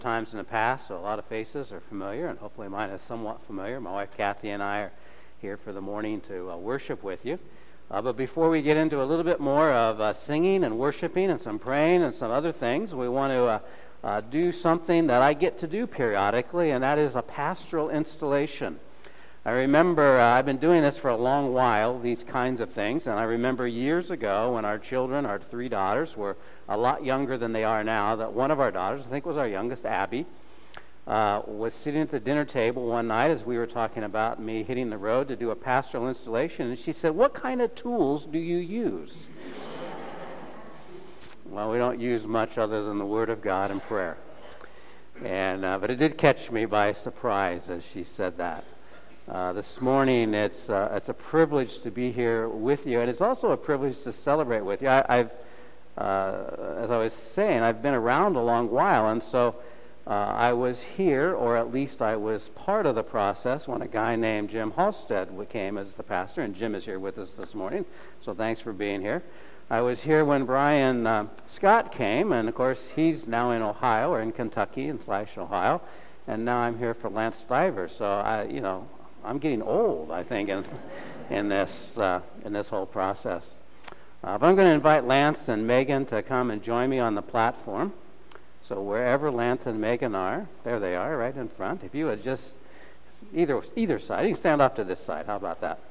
times in the past, so a lot of faces are familiar, and hopefully mine is somewhat familiar. My wife Kathy and I are here for the morning to worship with you. But before we get into a little bit more of singing and worshiping and some praying and some other things, we want to do something that I get to do periodically, and that is a pastoral installation. I remember I've been doing this for a long while, these kinds of things, and I remember years ago when our children, our three daughters, were a lot younger than they are now, that one of our daughters, I think was our youngest, Abby, was sitting at the dinner table one night as we were talking about me hitting the road to do a pastoral installation, and she said, "What kind of tools do you use?" Well, we don't use much other than the Word of God and prayer. But it did catch me by surprise as she said that. This morning, it's a privilege to be here with you, and it's also a privilege to celebrate with you. As I was saying, I've been around a long while, and so I was here, or at least I was part of the process, when a guy named Jim Halstead came as the pastor, and Jim is here with us this morning, so thanks for being here. I was here when Brian Scott came, and of course he's now in Ohio, or in Kentucky / Ohio, and now I'm here for Lance Stiver, so I'm getting old, I think, in this whole process. But I'm going to invite Lance and Megan to come and join me on the platform. So wherever Lance and Megan are, there they are, right in front. If you would just either side, you can stand off to this side. How about that?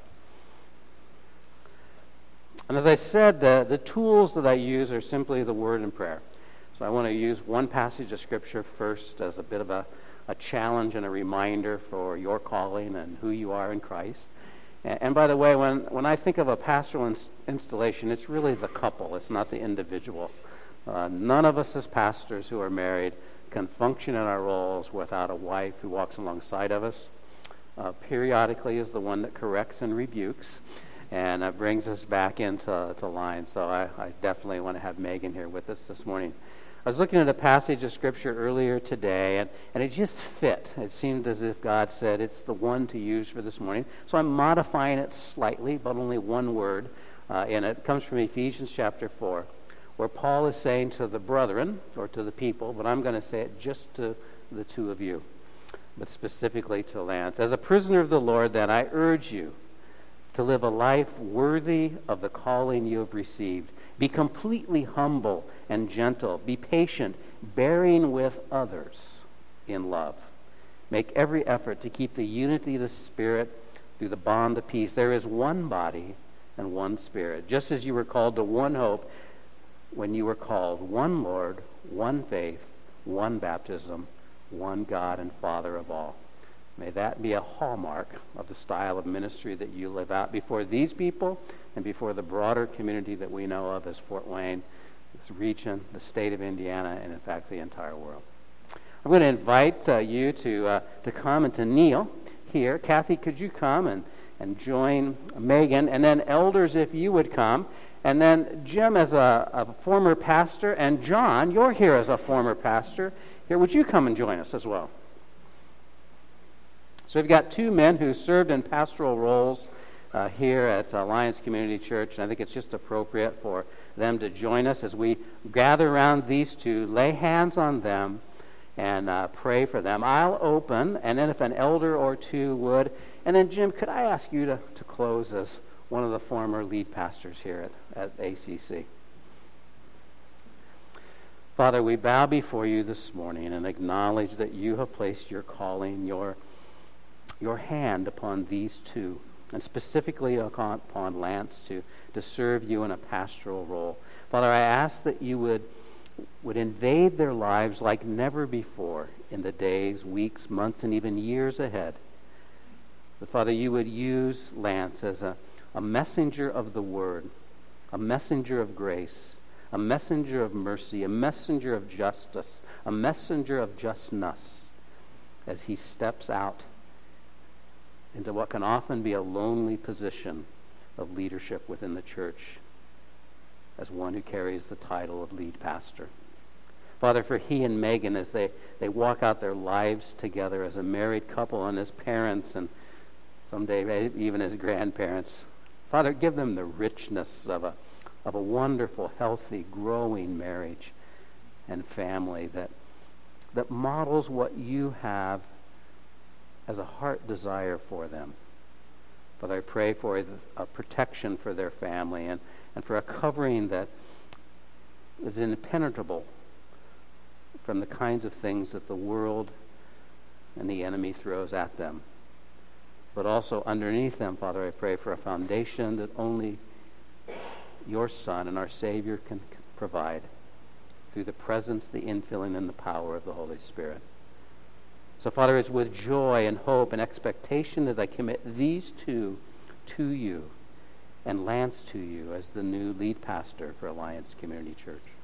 And as I said, the tools that I use are simply the Word and prayer. So I want to use one passage of Scripture first as a bit of a challenge and a reminder for your calling and who you are in Christ. And by the way, when I think of a pastoral installation, it's really the couple. It's not the individual. None of us as pastors who are married can function in our roles without a wife who walks alongside of us. Periodically is the one that corrects and rebukes and brings us back into line. So I definitely want to have Megan here with us this morning. I was looking at a passage of Scripture earlier today, and it just fit. It seemed as if God said it's the one to use for this morning. So I'm modifying it slightly, but only one word in it. It comes from Ephesians chapter 4, where Paul is saying to the brethren, or to the people, but I'm going to say it just to the two of you, but specifically to Lance. As a prisoner of the Lord, then, I urge you to live a life worthy of the calling you have received. Be completely humble and gentle. Be patient, bearing with others in love. Make every effort to keep the unity of the Spirit through the bond of peace. There is one body and one Spirit, just as you were called to one hope when you were called, one Lord, one faith, one baptism, one God and Father of all. May that be a hallmark of the style of ministry that you live out before these people and before the broader community that we know of as Fort Wayne, this region, the state of Indiana, and in fact the entire world. I'm going to invite you to come and to kneel here. Kathy, could you come and join Megan? And then elders, if you would come. And then Jim as a former pastor, and John, you're here as a former pastor. Here, would you come and join us as well? So we've got two men who served in pastoral roles here at Alliance Community Church, and I think it's just appropriate for them to join us as we gather around these two, lay hands on them, and pray for them. I'll open, and then if an elder or two would, and then Jim, could I ask you to close as one of the former lead pastors here at ACC? Father, we bow before you this morning and acknowledge that you have placed your calling, your hand upon these two, and specifically upon Lance to serve you in a pastoral role. Father, I ask that you would invade their lives like never before in the days, weeks, months, and even years ahead. But Father, you would use Lance as a messenger of the Word, a messenger of grace, a messenger of mercy, a messenger of justice, a messenger of justness as he steps out into what can often be a lonely position of leadership within the church as one who carries the title of lead pastor. Father, for he and Megan as they walk out their lives together as a married couple and as parents and someday even as grandparents, Father, give them the richness of a wonderful, healthy, growing marriage and family that that models what you have as a heart desire for them. But I pray for a protection for their family and for a covering that is impenetrable from the kinds of things that the world and the enemy throws at them. But also underneath them, Father, I pray for a foundation that only your Son and our Savior can provide through the presence, the infilling, and the power of the Holy Spirit. So, Father, it's with joy and hope and expectation that I commit these two to you and Lance to you as the new lead pastor for Alliance Community Church.